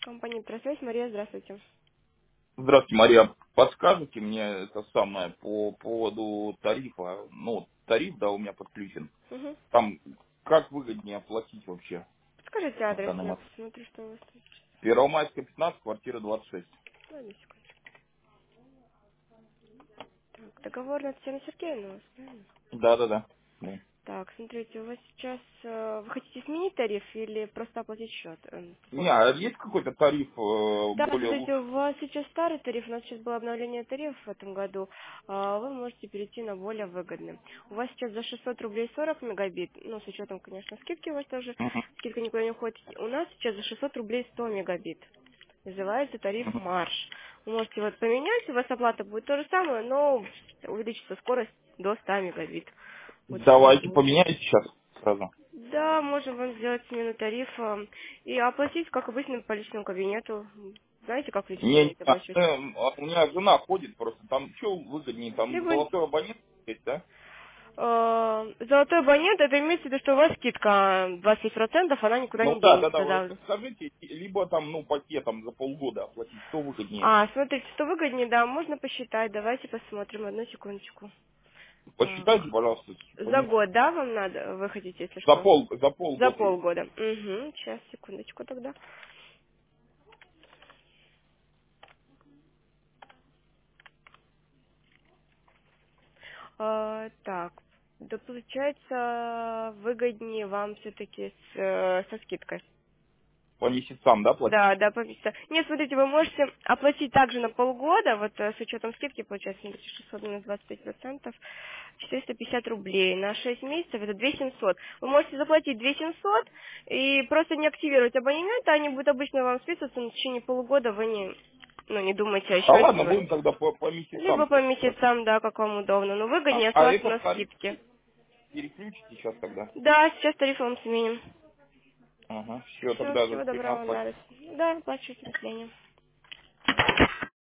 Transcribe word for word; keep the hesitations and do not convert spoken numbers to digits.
Компания «Просвязь». Мария, здравствуйте. Здравствуйте, Мария. Подскажете мне это самое по поводу тарифа? Ну, тариф, да, у меня подключен. Угу. Там как выгоднее оплатить вообще Скажите на адрес, данный я момент? посмотрю, что у вас тут. Первомайская, пятнадцать, квартира двадцать шесть. Ладно, секунду. Так, договор на Татьяну Сергеевну у вас, правильно? Да-да-да. Да. Так, смотрите, у вас сейчас... э, Вы хотите сменить тариф или просто оплатить счет? Эм, Не, Сколько? а есть какой-то тариф э, Да, более смотрите, лучший? у вас сейчас старый тариф, у нас сейчас было обновление тарифа в этом году. А, Вы можете перейти на более выгодный. У вас сейчас за шестьсот рублей сорок мегабит, ну, с учетом, конечно, скидки у вас тоже, Мгм. скидка никуда не уходит. У нас сейчас за шестьсот рублей сто мегабит. Называется тариф «Марш». Вы можете вот поменять, у вас оплата будет то же самое, но увеличится скорость до ста мегабит. Вот что вам Давайте будет. поменяйте сейчас сразу. Да, можем вам сделать смену тарифа и оплатить, как обычно, по личному кабинету. Знаете, как в личном Не, не, кабинете а, оплачивать? э, а у меня жена ходит просто. Там что выгоднее? Там Либо золотой абонент есть, да? э, золотой абонент, это имеется в виду, что у вас скидка двадцать процентов, она никуда Ну не да, да, денется, да, вы да. подскажите, либо там, ну, пакетом за полгода оплатить, что выгоднее? А, смотрите, что выгоднее, да, можно посчитать. Давайте посмотрим, одну секундочку. Так. Посчитайте, пожалуйста, За помимо- год, да, вам надо, вы хотите, если за что? пол, за За полгода, если. полгода. Угу, сейчас, секундочку тогда. А, так, да получается выгоднее вам все-таки с, э, со скидкой. По месяцам, да, платить? Да, да, по месяцам. Нет, смотрите, вы можете оплатить также на полгода, вот э, с учетом скидки, получается, смотрите, шестьсот минус двадцать пять процентов, четыреста пятьдесят рублей. На шесть месяцев это две тысячи семьсот. Вы можете заплатить две тысячи семьсот и просто не активировать абонемент, а они будут обычно вам списываться, но в течение полугода вы не, ну, не думаете о А счете. ладно, Вы. будем тогда по, по Либо месяцам по просто платить. месяцам, да, как вам удобно, но А, выгоднее а остаться на этот тариф скидке. переключите сейчас тогда. Да, сейчас тариф вам сменим. Ага, все, Все, тогда за всего доброго, тринадцать. да, до свидания. Да, плачу, до свидания.